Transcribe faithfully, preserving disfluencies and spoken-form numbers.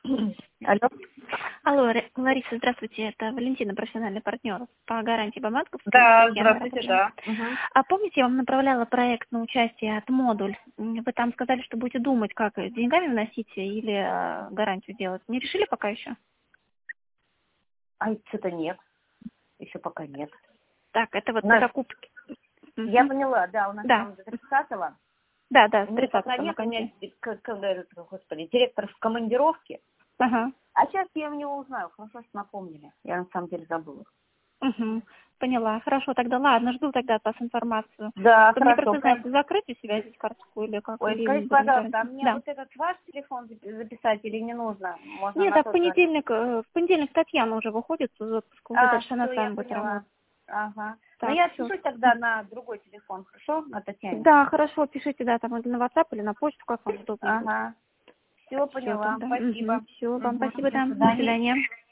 Алло. Алло, Ре- Лариса, здравствуйте, это Валентина, профессиональный партнер по гарантии Баматковской. Да, Татьяна здравствуйте, Ратушина. да. Мгм. А помните, я вам направляла проект на участие от Модуль? М, Вы там сказали, что будете думать, как э, деньгами вносить или э, гарантию делать. Не решили пока еще? А что-то нет. Еще пока нет. Так, это вот У по нас, закупке. я Мгм. поняла, да, у нас Да, там до тридцатого. да, да, с У меня тридцатого пока там нет, у меня, окончание. ди- к- к- этот, господи, директор в командировке. Ага. А сейчас я у него узнаю, хорошо, что напомнили. Я на самом деле забыла. Угу. Поняла. Хорошо, тогда ладно, жду тогда от вас информацию. Да, Чтобы мне хорошо. просто, Прям- знаете, закрыть у себя здесь карточку или как, Ой, или скажите, будем пожалуйста, а гарантировать. мне Да. вот этот ваш телефон запи- записать или не нужно? Можно Нет, на а в тот же? понедельник, э, в понедельник Татьяна уже выходит из отпуска, уже А, дальше она все, я сама будет поняла. работать. Ага. Ну, Так, я все. отпишусь тогда на другой телефон, хорошо? На Татьяне. Да, хорошо, пишите, да, там или на WhatsApp, или на почту, как вам удобнее будет. Ага. Все, Все поняла. тогда. Угу. Спасибо. Все, вам Угу. спасибо, До да. До свидания. свидания.